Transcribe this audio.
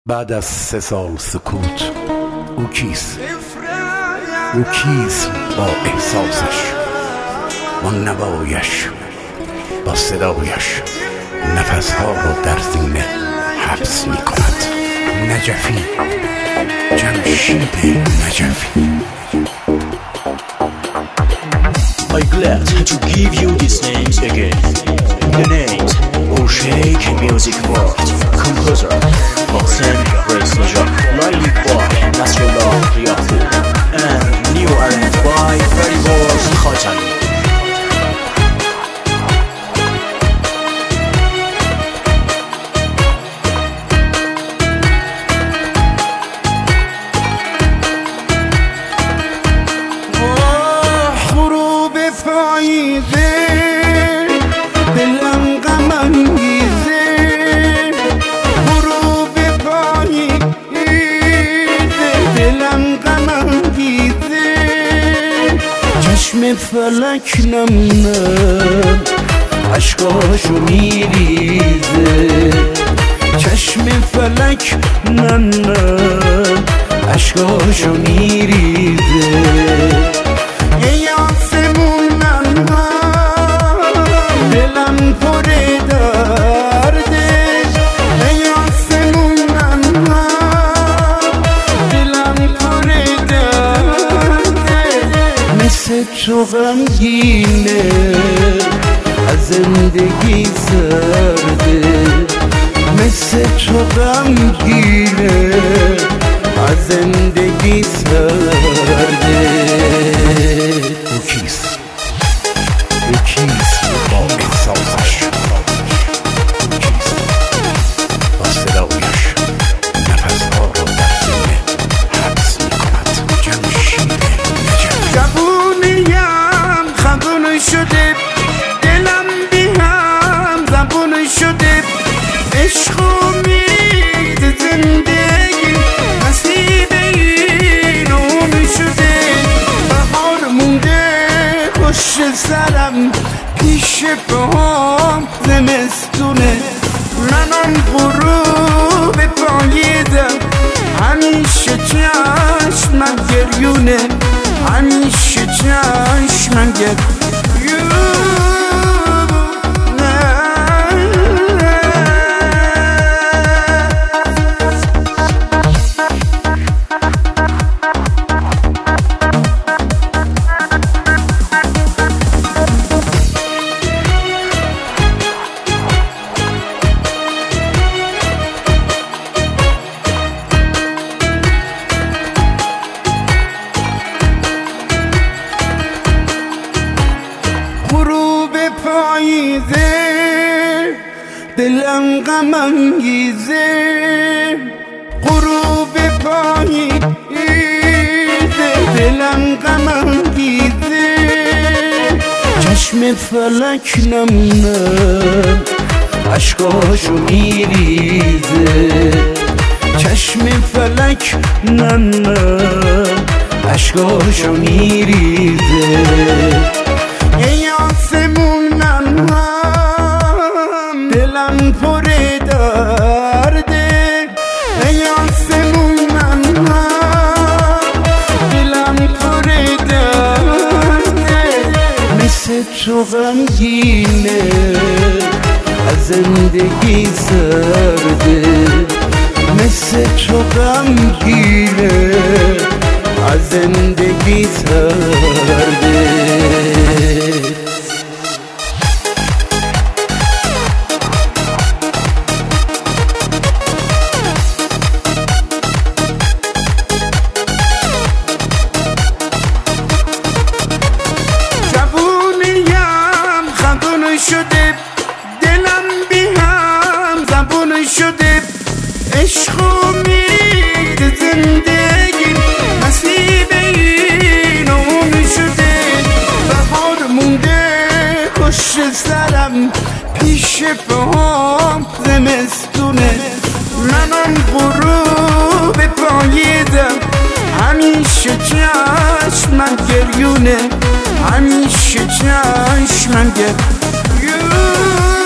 بعد از 3 سال سکوت او کیست؟ او کیست با احساسش، با نوایش، با صدایش نفسها رو در سینه حبس می کند؟ نجفی، جمشید نجفی. I'm glad to give you these names again. The names of Sheikh Music World, composer Mohsen Reza, Laili by Nasrullah Riyafur, and new arranged by Fariborz Khatami. دلم غم انگیزه، غروب پاییده، دلم غم انگیزه، چشم فلک نم نم عشقاشو میریزه، چشم فلک نم نم عشقاشو میریزه. تو غمگینه از زندگی سرده، مثل تو غمگینه از زندگی سرده. او کیست؟ او کیست با احساسش، او کیست با صدایش نفسها رو در سینه حبس می کند؟ جمشید نجفی. شده دلم بی هم زبون شده، عشق امید زندگی نصیب این اون شده. بهار مونده پشت سرم، پیش پاهم زمستونه، منم غروب پاییدم، همیشه چشمم گریونه، همیشه چشمم گریونه. دلم غم انگیزه، غروب پاییده، دلم غم انگیزه، چشم فلک نم نم عشقاشو میریزه، چشم فلک نم نم عشقاشو میریزه. ای آسمونم دلم پر درده، ای آسمونم دلم پر درده، مثل تو غمگینه از زندگی سرده، مثل تو غمگینه از زندگی سرده. شده دلم بی هم زبون شده، عشق امید زندگی نصیب این اون شده. بهار مونده پشت سرم، پیش پاهم زمستونه، منم غروب پاییدم، همیشه چشمم گریونه، همیشه چشمم گریونه.